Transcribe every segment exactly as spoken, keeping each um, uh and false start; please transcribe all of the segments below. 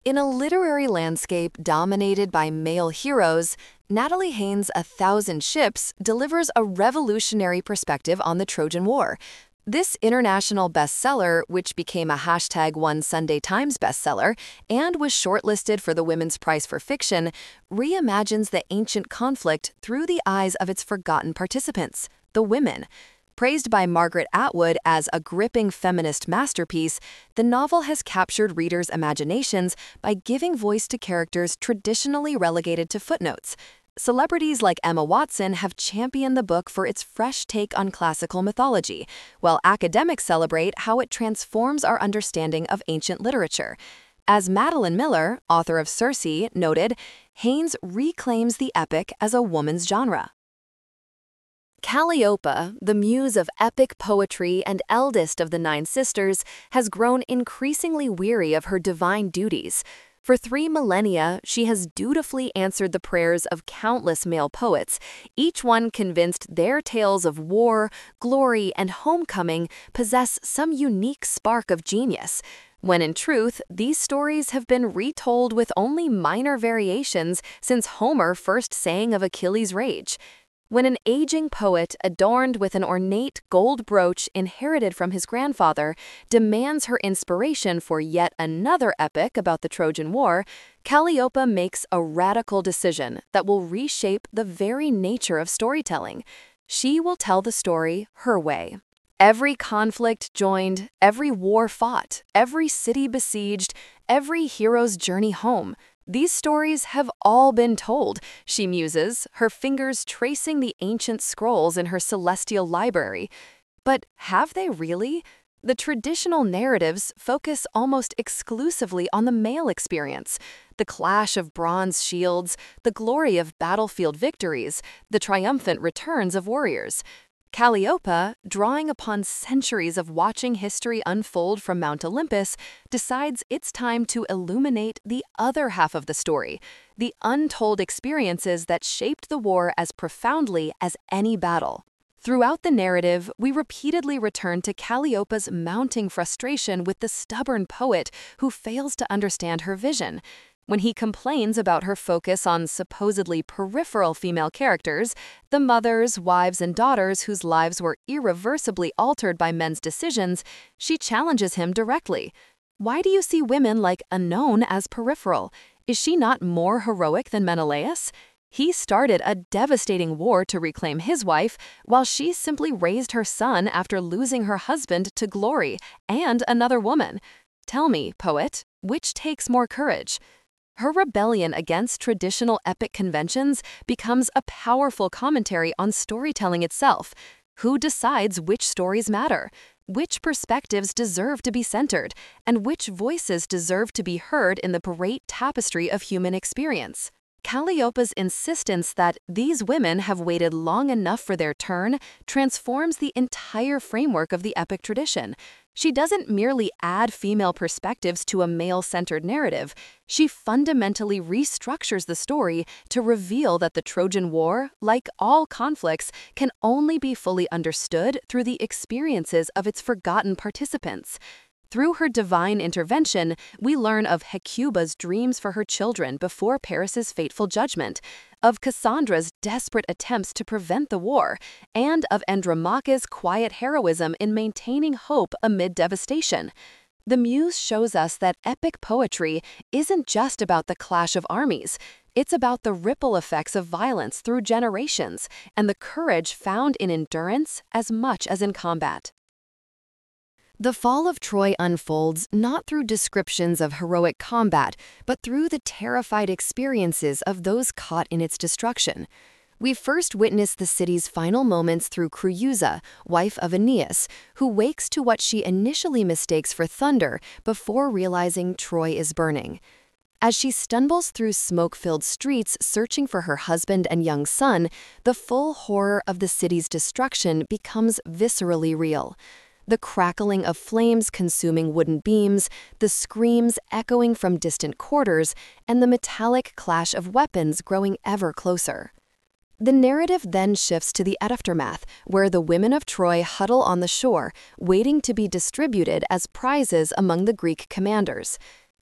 In a literary landscape dominated by male heroes, Natalie Haynes' A Thousand Ships delivers a revolutionary perspective on the Trojan War. This international bestseller, which became a hashtag One Sunday Times bestseller and was shortlisted for the Women's Prize for Fiction, reimagines the ancient conflict through the eyes of its forgotten participants, the women. Praised by Margaret Atwood as a gripping feminist masterpiece, the novel has captured readers' imaginations by giving voice to characters traditionally relegated to footnotes. Celebrities like Emma Watson have championed the book for its fresh take on classical mythology, while academics celebrate how it transforms our understanding of ancient literature. As Madeline Miller, author of Circe, noted, Haynes reclaims the epic as a woman's genre. Calliope, the muse of epic poetry and eldest of the nine sisters, has grown increasingly weary of her divine duties. For three millennia, she has dutifully answered the prayers of countless male poets, each one convinced their tales of war, glory, and homecoming possess some unique spark of genius, when in truth, these stories have been retold with only minor variations since Homer first sang of Achilles' rage. When an aging poet adorned with an ornate gold brooch inherited from his grandfather demands her inspiration for yet another epic about the Trojan War, Calliope makes a radical decision that will reshape the very nature of storytelling. She will tell the story her way. Every conflict joined, every war fought, every city besieged, every hero's journey home. These stories have all been told, she muses, her fingers tracing the ancient scrolls in her celestial library. But have they really? The traditional narratives focus almost exclusively on the male experience, the clash of bronze shields, the glory of battlefield victories, the triumphant returns of warriors. Calliope, drawing upon centuries of watching history unfold from Mount Olympus, decides it's time to illuminate the other half of the story, the untold experiences that shaped the war as profoundly as any battle. Throughout the narrative, we repeatedly return to Calliope's mounting frustration with the stubborn poet who fails to understand her vision. When he complains about her focus on supposedly peripheral female characters, the mothers, wives, and daughters whose lives were irreversibly altered by men's decisions, she challenges him directly. Why do you see women like Oenone as peripheral? Is she not more heroic than Menelaus? He started a devastating war to reclaim his wife, while she simply raised her son after losing her husband to glory and another woman. Tell me, poet, which takes more courage? Her rebellion against traditional epic conventions becomes a powerful commentary on storytelling itself. Who decides which stories matter? Which perspectives deserve to be centered? And which voices deserve to be heard in the great tapestry of human experience? Calliope's insistence that these women have waited long enough for their turn transforms the entire framework of the epic tradition. She doesn't merely add female perspectives to a male-centered narrative. She fundamentally restructures the story to reveal that the Trojan War, like all conflicts, can only be fully understood through the experiences of its forgotten participants. Through her divine intervention, we learn of Hecuba's dreams for her children before Paris's fateful judgment, of Cassandra's desperate attempts to prevent the war, and of Andromache's quiet heroism in maintaining hope amid devastation. The Muse shows us that epic poetry isn't just about the clash of armies. It's about the ripple effects of violence through generations and the courage found in endurance as much as in combat. The fall of Troy unfolds not through descriptions of heroic combat, but through the terrified experiences of those caught in its destruction. We first witness the city's final moments through Creusa, wife of Aeneas, who wakes to what she initially mistakes for thunder before realizing Troy is burning. As she stumbles through smoke-filled streets searching for her husband and young son, the full horror of the city's destruction becomes viscerally real. The crackling of flames consuming wooden beams, the screams echoing from distant quarters, and the metallic clash of weapons growing ever closer. The narrative then shifts to the aftermath, where the women of Troy huddle on the shore, waiting to be distributed as prizes among the Greek commanders.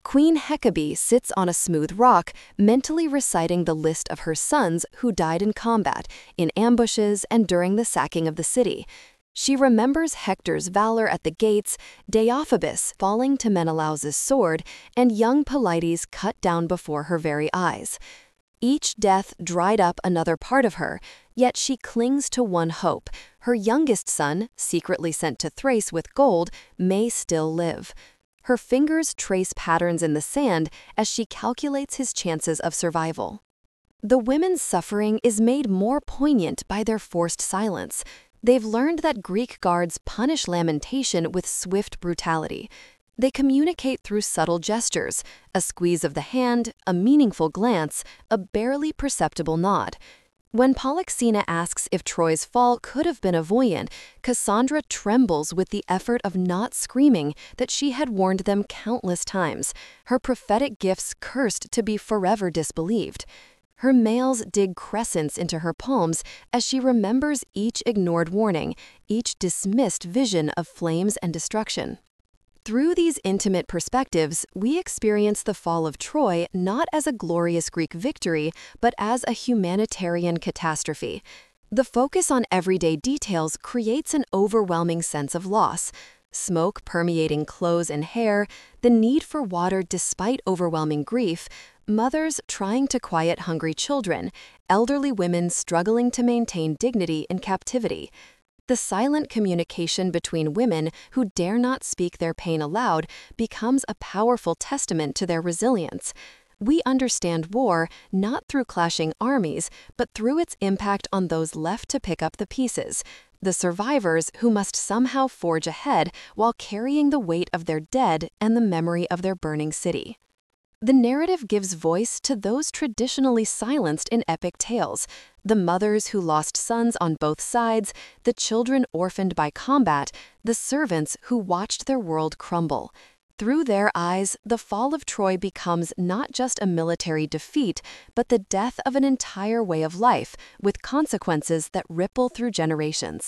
Queen Hecate sits on a smooth rock, mentally reciting the list of her sons who died in combat, in ambushes, and during the sacking of the city. She remembers Hector's valor at the gates, Deiphobus falling to Menelaus's sword, and young Pelides cut down before her very eyes. Each death dried up another part of her, yet she clings to one hope. Her youngest son, secretly sent to Thrace with gold, may still live. Her fingers trace patterns in the sand as she calculates his chances of survival. The women's suffering is made more poignant by their forced silence. They've learned that Greek guards punish lamentation with swift brutality. They communicate through subtle gestures, a squeeze of the hand, a meaningful glance, a barely perceptible nod. When Polyxena asks if Troy's fall could have been avoided, Cassandra trembles with the effort of not screaming that she had warned them countless times, her prophetic gifts cursed to be forever disbelieved. Her males dig crescents into her palms as she remembers each ignored warning, each dismissed vision of flames and destruction. Through these intimate perspectives, we experience the fall of Troy not as a glorious Greek victory, but as a humanitarian catastrophe. The focus on everyday details creates an overwhelming sense of loss. Smoke permeating clothes and hair, the need for water despite overwhelming grief, mothers trying to quiet hungry children, elderly women struggling to maintain dignity in captivity. The silent communication between women who dare not speak their pain aloud becomes a powerful testament to their resilience. We understand war not through clashing armies, but through its impact on those left to pick up the pieces, the survivors who must somehow forge ahead while carrying the weight of their dead and the memory of their burning city. The narrative gives voice to those traditionally silenced in epic tales, the mothers who lost sons on both sides, the children orphaned by combat, the servants who watched their world crumble. Through their eyes, the fall of Troy becomes not just a military defeat, but the death of an entire way of life, with consequences that ripple through generations.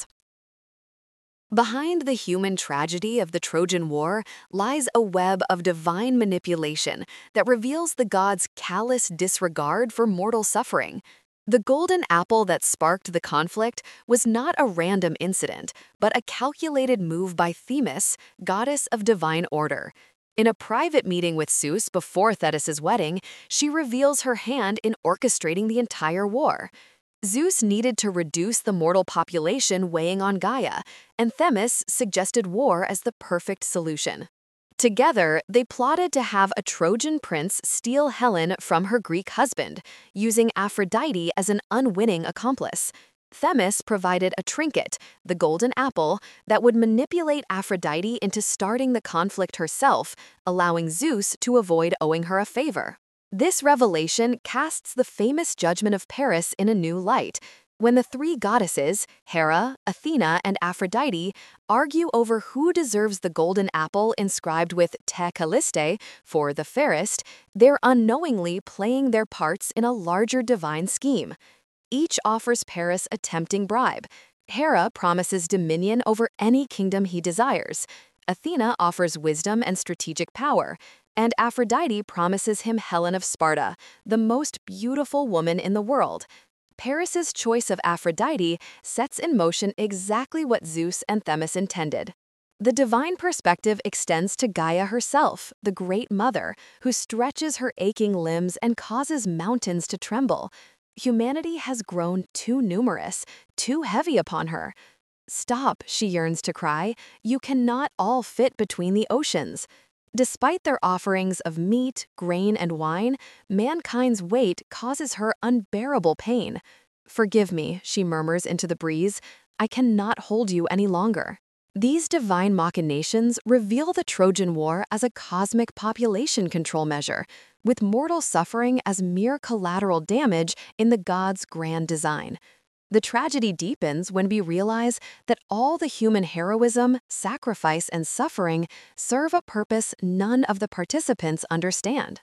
Behind the human tragedy of the Trojan War lies a web of divine manipulation that reveals the gods' callous disregard for mortal suffering. The golden apple that sparked the conflict was not a random incident, but a calculated move by Themis, goddess of divine order. In a private meeting with Zeus before Thetis's wedding, she reveals her hand in orchestrating the entire war. Zeus needed to reduce the mortal population weighing on Gaia, and Themis suggested war as the perfect solution. Together, they plotted to have a Trojan prince steal Helen from her Greek husband, using Aphrodite as an unwitting accomplice. Themis provided a trinket, the golden apple, that would manipulate Aphrodite into starting the conflict herself, allowing Zeus to avoid owing her a favor. This revelation casts the famous judgment of Paris in a new light. When the three goddesses, Hera, Athena, and Aphrodite, argue over who deserves the golden apple inscribed with Te Calliste, for the fairest, they're unknowingly playing their parts in a larger divine scheme. Each offers Paris a tempting bribe. Hera promises dominion over any kingdom he desires. Athena offers wisdom and strategic power. And Aphrodite promises him Helen of Sparta, the most beautiful woman in the world. Paris's choice of Aphrodite sets in motion exactly what Zeus and Themis intended. The divine perspective extends to Gaia herself, the Great Mother, who stretches her aching limbs and causes mountains to tremble. Humanity has grown too numerous, too heavy upon her. "Stop," she yearns to cry, "you cannot all fit between the oceans." Despite their offerings of meat, grain, and wine, mankind's weight causes her unbearable pain. "Forgive me," she murmurs into the breeze, "I cannot hold you any longer." These divine machinations reveal the Trojan War as a cosmic population control measure, with mortal suffering as mere collateral damage in the gods' grand design. The tragedy deepens when we realize that all the human heroism, sacrifice, and suffering serve a purpose none of the participants understand.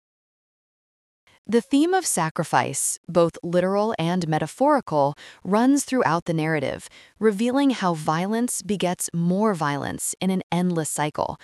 The theme of sacrifice, both literal and metaphorical, runs throughout the narrative, revealing how violence begets more violence in an endless cycle.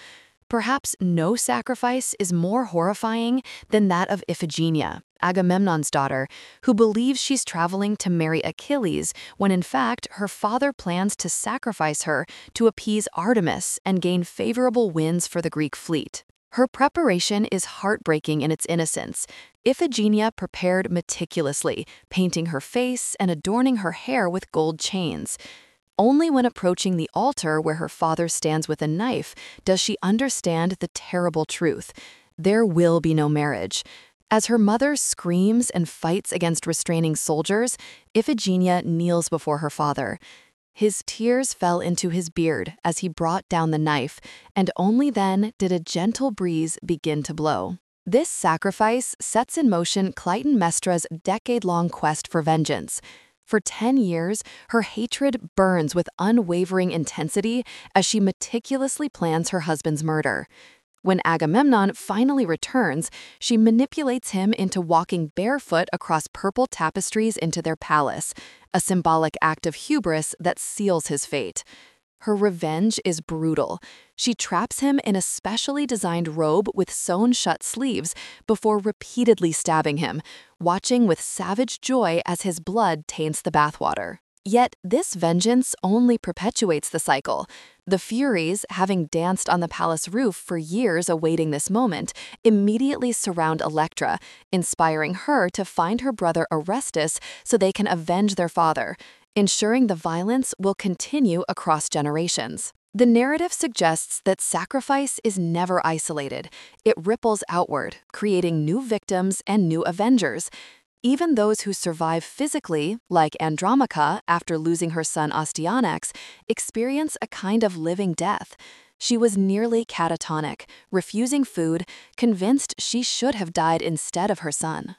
Perhaps no sacrifice is more horrifying than that of Iphigenia, Agamemnon's daughter, who believes she's traveling to marry Achilles when in fact her father plans to sacrifice her to appease Artemis and gain favorable winds for the Greek fleet. Her preparation is heartbreaking in its innocence. Iphigenia prepared meticulously, painting her face and adorning her hair with gold chains. Only when approaching the altar where her father stands with a knife does she understand the terrible truth. There will be no marriage. As her mother screams and fights against restraining soldiers, Iphigenia kneels before her father. His tears fell into his beard as he brought down the knife, and only then did a gentle breeze begin to blow. This sacrifice sets in motion Clytemnestra's decade-long quest for vengeance. For ten years, her hatred burns with unwavering intensity as she meticulously plans her husband's murder. When Agamemnon finally returns, she manipulates him into walking barefoot across purple tapestries into their palace, a symbolic act of hubris that seals his fate. Her revenge is brutal. She traps him in a specially designed robe with sewn-shut sleeves before repeatedly stabbing him, watching with savage joy as his blood taints the bathwater. Yet this vengeance only perpetuates the cycle. The Furies, having danced on the palace roof for years awaiting this moment, immediately surround Electra, inspiring her to find her brother Orestes so they can avenge their father, ensuring the violence will continue across generations. The narrative suggests that sacrifice is never isolated. It ripples outward, creating new victims and new avengers. Even those who survive physically, like Andromache after losing her son Astyanax, experience a kind of living death. She was nearly catatonic, refusing food, convinced she should have died instead of her son.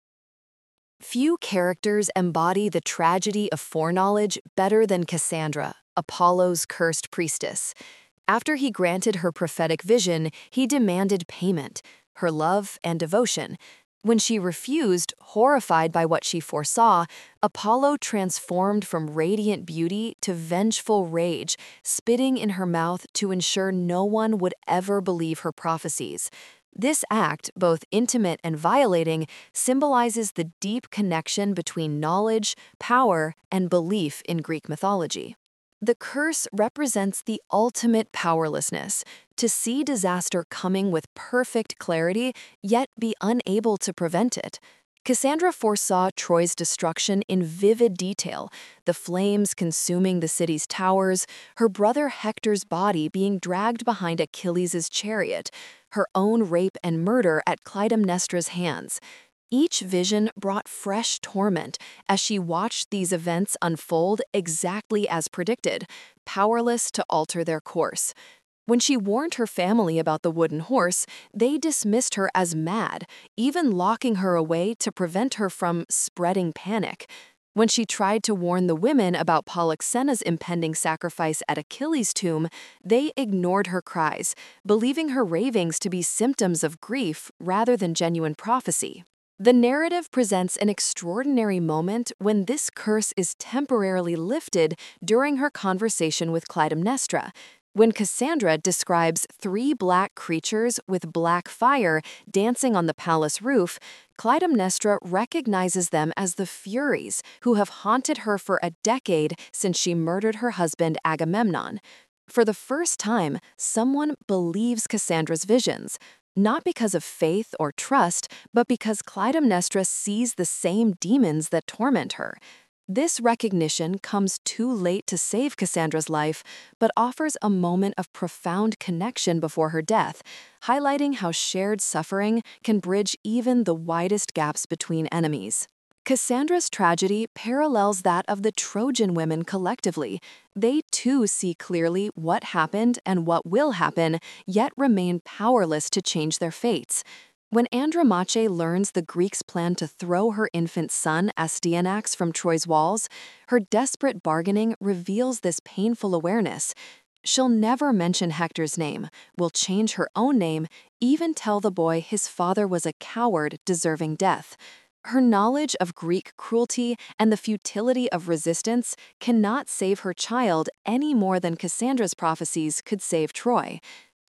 Few characters embody the tragedy of foreknowledge better than Cassandra, Apollo's cursed priestess. After he granted her prophetic vision, he demanded payment, her love and devotion. When she refused, horrified by what she foresaw, Apollo transformed from radiant beauty to vengeful rage, spitting in her mouth to ensure no one would ever believe her prophecies. This act, both intimate and violating, symbolizes the deep connection between knowledge, power, and belief in Greek mythology. The curse represents the ultimate powerlessness, to see disaster coming with perfect clarity, yet be unable to prevent it. Cassandra foresaw Troy's destruction in vivid detail, the flames consuming the city's towers, her brother Hector's body being dragged behind Achilles' chariot, her own rape and murder at Clytemnestra's hands. Each vision brought fresh torment as she watched these events unfold exactly as predicted, powerless to alter their course. When she warned her family about the wooden horse, they dismissed her as mad, even locking her away to prevent her from spreading panic. When she tried to warn the women about Polyxena's impending sacrifice at Achilles' tomb, they ignored her cries, believing her ravings to be symptoms of grief rather than genuine prophecy. The narrative presents an extraordinary moment when this curse is temporarily lifted during her conversation with Clytemnestra. When Cassandra describes three black creatures with black fire dancing on the palace roof, Clytemnestra recognizes them as the Furies who have haunted her for a decade since she murdered her husband Agamemnon. For the first time, someone believes Cassandra's visions, not because of faith or trust, but because Clytemnestra sees the same demons that torment her. This recognition comes too late to save Cassandra's life, but offers a moment of profound connection before her death, highlighting how shared suffering can bridge even the widest gaps between enemies. Cassandra's tragedy parallels that of the Trojan women collectively. They too see clearly what happened and what will happen, yet remain powerless to change their fates. When Andromache learns the Greeks plan to throw her infant son Astyanax from Troy's walls, her desperate bargaining reveals this painful awareness. She'll never mention Hector's name, will change her own name, even tell the boy his father was a coward deserving death. Her knowledge of Greek cruelty and the futility of resistance cannot save her child any more than Cassandra's prophecies could save Troy.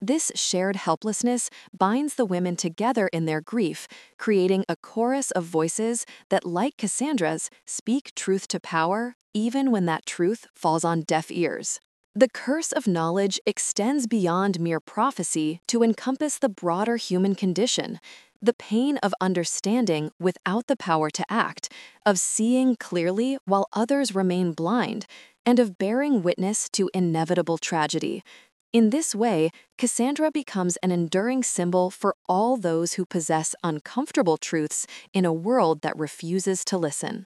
This shared helplessness binds the women together in their grief, creating a chorus of voices that, like Cassandra's, speak truth to power, even when that truth falls on deaf ears. The curse of knowledge extends beyond mere prophecy to encompass the broader human condition, the pain of understanding without the power to act, of seeing clearly while others remain blind, and of bearing witness to inevitable tragedy. In this way, Cassandra becomes an enduring symbol for all those who possess uncomfortable truths in a world that refuses to listen.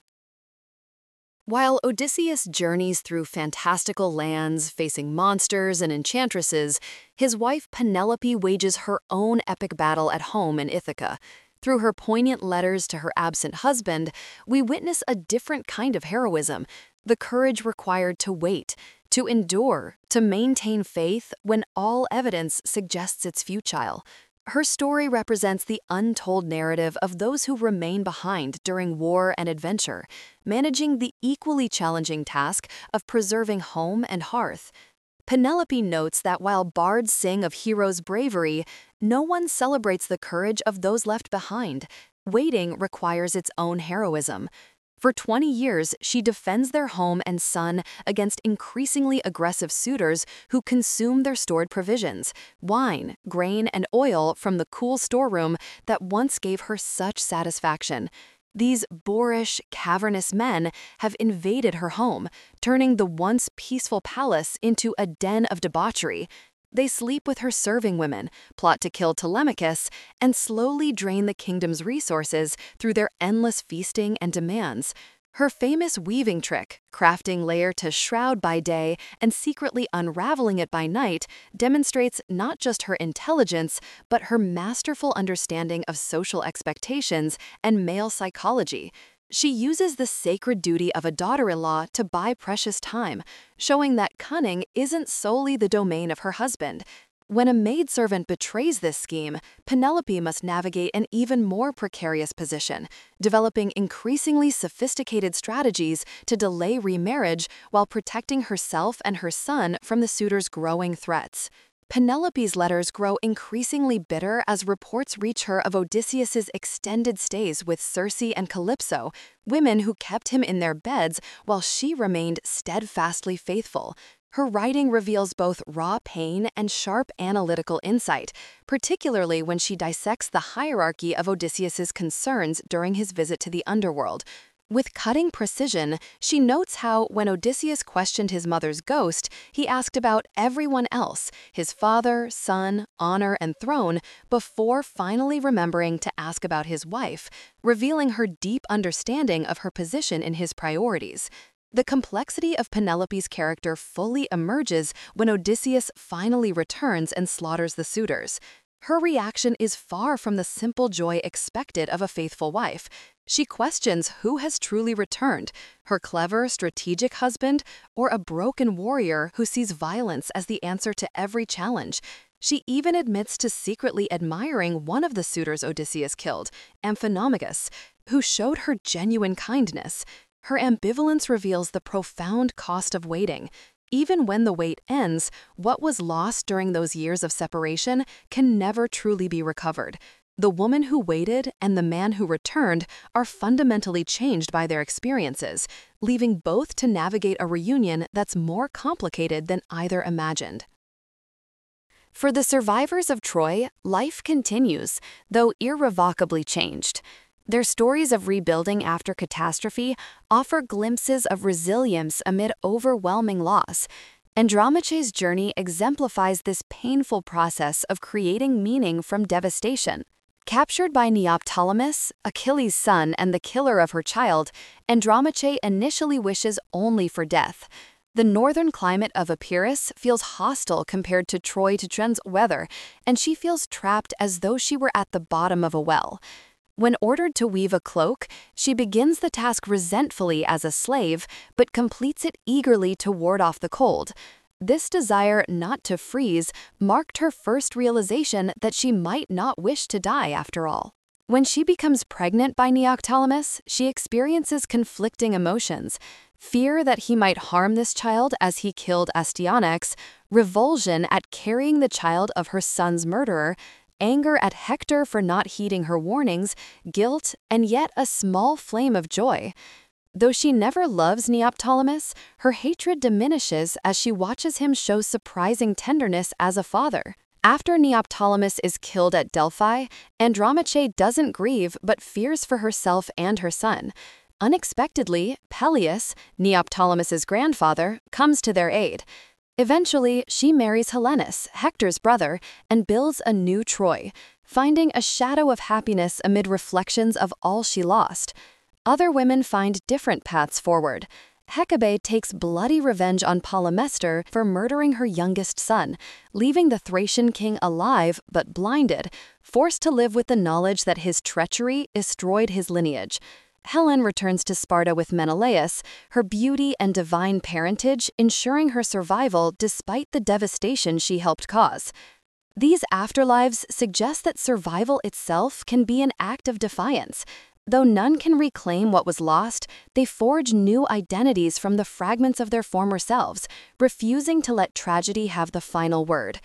While Odysseus journeys through fantastical lands, facing monsters and enchantresses, his wife Penelope wages her own epic battle at home in Ithaca. Through her poignant letters to her absent husband, we witness a different kind of heroism, the courage required to wait, to endure, to maintain faith when all evidence suggests it's futile. Her story represents the untold narrative of those who remain behind during war and adventure, managing the equally challenging task of preserving home and hearth. Penelope notes that while bards sing of heroes' bravery, no one celebrates the courage of those left behind. Waiting requires its own heroism. For twenty years, she defends their home and son against increasingly aggressive suitors who consume their stored provisions, wine, grain, and oil from the cool storeroom that once gave her such satisfaction. These boorish, cavernous men have invaded her home, turning the once peaceful palace into a den of debauchery. They sleep with her serving women, plot to kill Telemachus, and slowly drain the kingdom's resources through their endless feasting and demands. Her famous weaving trick, crafting layer to shroud by day and secretly unraveling it by night, demonstrates not just her intelligence, but her masterful understanding of social expectations and male psychology. She uses the sacred duty of a daughter-in-law to buy precious time, showing that cunning isn't solely the domain of her husband. When a maidservant betrays this scheme, Penelope must navigate an even more precarious position, developing increasingly sophisticated strategies to delay remarriage while protecting herself and her son from the suitor's growing threats. Penelope's letters grow increasingly bitter as reports reach her of Odysseus's extended stays with Circe and Calypso, women who kept him in their beds while she remained steadfastly faithful. Her writing reveals both raw pain and sharp analytical insight, particularly when she dissects the hierarchy of Odysseus's concerns during his visit to the underworld. With cutting precision, she notes how, when Odysseus questioned his mother's ghost, he asked about everyone else, his father, son, honor, and throne, before finally remembering to ask about his wife, revealing her deep understanding of her position in his priorities. The complexity of Penelope's character fully emerges when Odysseus finally returns and slaughters the suitors. Her reaction is far from the simple joy expected of a faithful wife. She questions who has truly returned, her clever, strategic husband, or a broken warrior who sees violence as the answer to every challenge. She even admits to secretly admiring one of the suitors Odysseus killed, Amphinomagus, who showed her genuine kindness. Her ambivalence reveals the profound cost of waiting. Even when the wait ends, what was lost during those years of separation can never truly be recovered. The woman who waited and the man who returned are fundamentally changed by their experiences, leaving both to navigate a reunion that's more complicated than either imagined. For the survivors of Troy, life continues, though irrevocably changed. Their stories of rebuilding after catastrophe offer glimpses of resilience amid overwhelming loss. Andromache's journey exemplifies this painful process of creating meaning from devastation. Captured by Neoptolemus, Achilles' son and the killer of her child, Andromache initially wishes only for death. The northern climate of Epirus feels hostile compared to Troy to Tren's weather, and she feels trapped as though she were at the bottom of a well. When ordered to weave a cloak, she begins the task resentfully as a slave, but completes it eagerly to ward off the cold. This desire not to freeze marked her first realization that she might not wish to die after all. When she becomes pregnant by Neoptolemus, she experiences conflicting emotions: fear that he might harm this child as he killed Astyanax, revulsion at carrying the child of her son's murderer, anger at Hector for not heeding her warnings, guilt, and yet a small flame of joy. Though she never loves Neoptolemus, her hatred diminishes as she watches him show surprising tenderness as a father. After Neoptolemus is killed at Delphi, Andromache doesn't grieve but fears for herself and her son. Unexpectedly, Peleus, Neoptolemus's grandfather, comes to their aid. Eventually, she marries Helenus, Hector's brother, and builds a new Troy, finding a shadow of happiness amid reflections of all she lost. Other women find different paths forward. Hecabe takes bloody revenge on Polymestor for murdering her youngest son, leaving the Thracian king alive but blinded, forced to live with the knowledge that his treachery destroyed his lineage. Helen returns to Sparta with Menelaus, her beauty and divine parentage ensuring her survival despite the devastation she helped cause. These afterlives suggest that survival itself can be an act of defiance. Though none can reclaim what was lost, they forge new identities from the fragments of their former selves, refusing to let tragedy have the final word.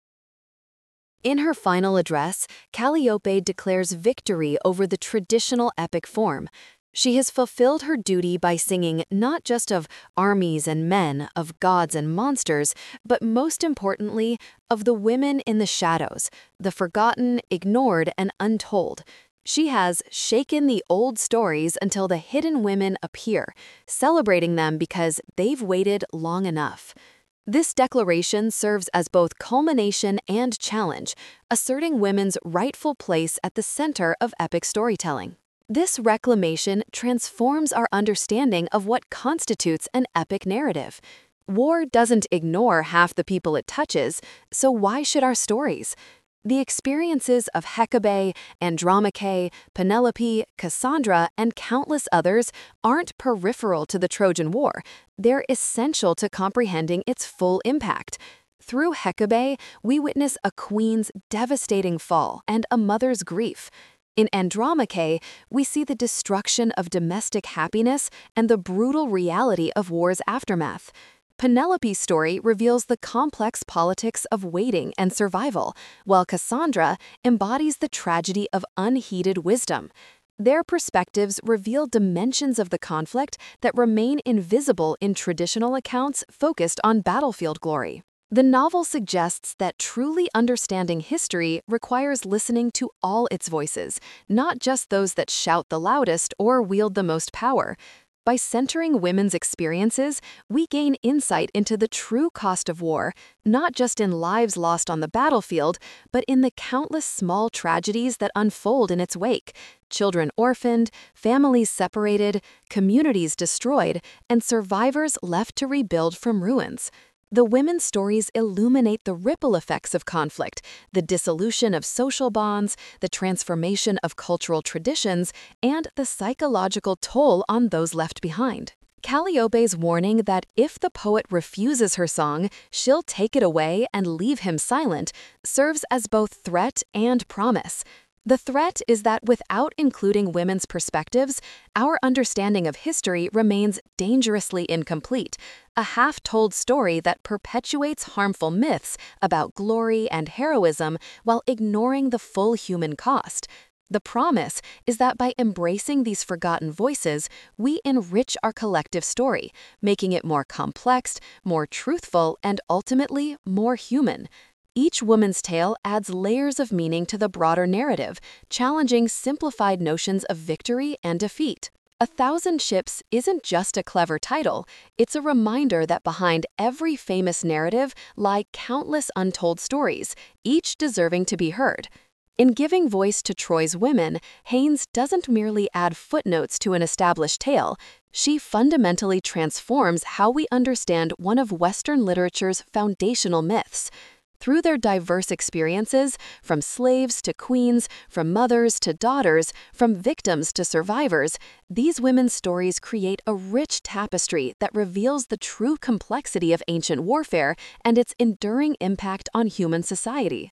In her final address, Calliope declares victory over the traditional epic form. She has fulfilled her duty by singing not just of armies and men, of gods and monsters, but most importantly, of the women in the shadows, the forgotten, ignored, and untold. She has shaken the old stories until the hidden women appear, celebrating them because they've waited long enough. This declaration serves as both culmination and challenge, asserting women's rightful place at the center of epic storytelling. This reclamation transforms our understanding of what constitutes an epic narrative. War doesn't ignore half the people it touches, so why should our stories? The experiences of Hecabe, Andromache, Penelope, Cassandra, and countless others aren't peripheral to the Trojan War. They're essential to comprehending its full impact. Through Hecabe, we witness a queen's devastating fall and a mother's grief. In Andromache, we see the destruction of domestic happiness and the brutal reality of war's aftermath. Penelope's story reveals the complex politics of waiting and survival, while Cassandra embodies the tragedy of unheeded wisdom. Their perspectives reveal dimensions of the conflict that remain invisible in traditional accounts focused on battlefield glory. The novel suggests that truly understanding history requires listening to all its voices, not just those that shout the loudest or wield the most power. By centering women's experiences, we gain insight into the true cost of war, not just in lives lost on the battlefield, but in the countless small tragedies that unfold in its wake: children orphaned, families separated, communities destroyed, and survivors left to rebuild from ruins. The women's stories illuminate the ripple effects of conflict, the dissolution of social bonds, the transformation of cultural traditions, and the psychological toll on those left behind. Calliope's warning that if the poet refuses her song, she'll take it away and leave him silent serves as both threat and promise. The threat is that without including women's perspectives, our understanding of history remains dangerously incomplete, a half-told story that perpetuates harmful myths about glory and heroism while ignoring the full human cost. The promise is that by embracing these forgotten voices, we enrich our collective story, making it more complex, more truthful, and ultimately more human. Each woman's tale adds layers of meaning to the broader narrative, challenging simplified notions of victory and defeat. A Thousand Ships isn't just a clever title, it's a reminder that behind every famous narrative lie countless untold stories, each deserving to be heard. In giving voice to Troy's women, Haynes doesn't merely add footnotes to an established tale, she fundamentally transforms how we understand one of Western literature's foundational myths. Through their diverse experiences, from slaves to queens, from mothers to daughters, from victims to survivors, these women's stories create a rich tapestry that reveals the true complexity of ancient warfare and its enduring impact on human society.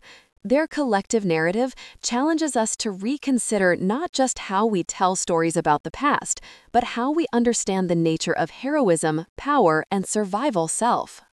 Their collective narrative challenges us to reconsider not just how we tell stories about the past, but how we understand the nature of heroism, power, and survival self.